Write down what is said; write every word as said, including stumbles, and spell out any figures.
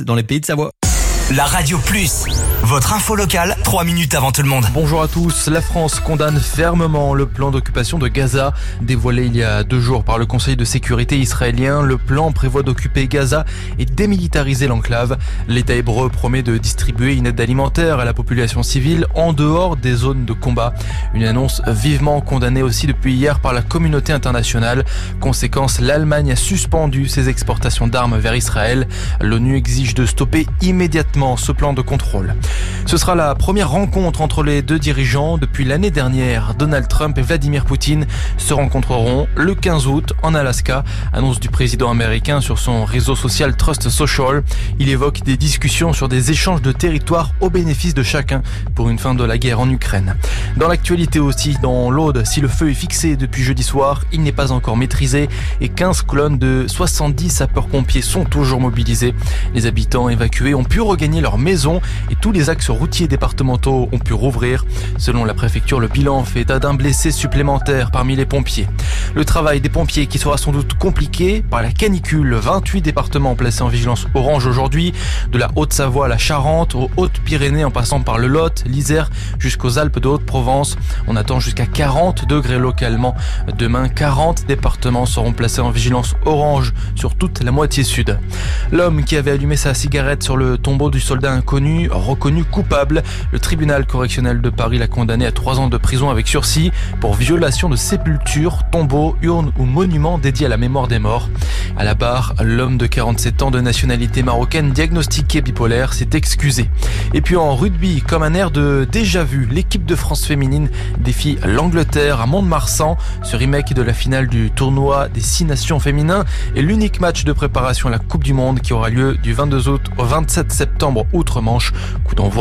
dans les pays de Savoie. La Radio Plus, votre info locale, trois minutes avant tout le monde. Bonjour à tous. La France condamne fermement le plan d'occupation de Gaza. Dévoilé il y a deux jours par le Conseil de sécurité israélien, le plan prévoit d'occuper Gaza et démilitariser l'enclave. L'État hébreu promet de distribuer une aide alimentaire à la population civile en dehors des zones de combat. Une annonce vivement condamnée aussi depuis hier par la communauté internationale. Conséquence, l'Allemagne a suspendu ses exportations d'armes vers Israël. L'ONU exige de stopper immédiatement ce plan de contrôle. Ce sera la première rencontre entre les deux dirigeants depuis l'année dernière. Donald Trump et Vladimir Poutine se rencontreront le quinze août en Alaska. Annonce du président américain sur son réseau social Trust Social. Il évoque des discussions sur des échanges de territoires au bénéfice de chacun pour une fin de la guerre en Ukraine. Dans l'actualité aussi, dans l'Aude, si le feu est fixé depuis jeudi soir, il n'est pas encore maîtrisé et quinze colonnes de soixante-dix sapeurs-pompiers sont toujours mobilisés. Les habitants évacués ont pu regagner leur maison et tous les axes routiers départementaux ont pu rouvrir. Selon la préfecture, le bilan fait état d'un blessé supplémentaire parmi les pompiers. Le travail des pompiers qui sera sans doute compliqué par la canicule. vingt-huit départements placés en vigilance orange aujourd'hui, de la Haute-Savoie à la Charente, aux Hautes-Pyrénées en passant par le Lot, l'Isère jusqu'aux Alpes de Haute-Provence. On attend jusqu'à quarante degrés localement. Demain, quarante départements seront placés en vigilance orange sur toute la moitié sud. L'homme qui avait allumé sa cigarette sur le tombeau du soldat inconnu, reconnu coupable. Le tribunal correctionnel de Paris l'a condamné à trois ans de prison avec sursis pour violation de sépulture, tombeau, urne ou monument dédié à la mémoire des morts. À la barre, l'homme de quarante-sept ans de nationalité marocaine diagnostiqué bipolaire s'est excusé. Et puis en rugby, comme un air de déjà-vu, l'équipe de France féminine défie l'Angleterre à Mont-de-Marsan. Ce remake de la finale du tournoi des six nations féminins est l'unique match de préparation à la Coupe du Monde qui aura lieu du vingt-deux août au vingt-sept septembre outre-Manche. Coup d'envoi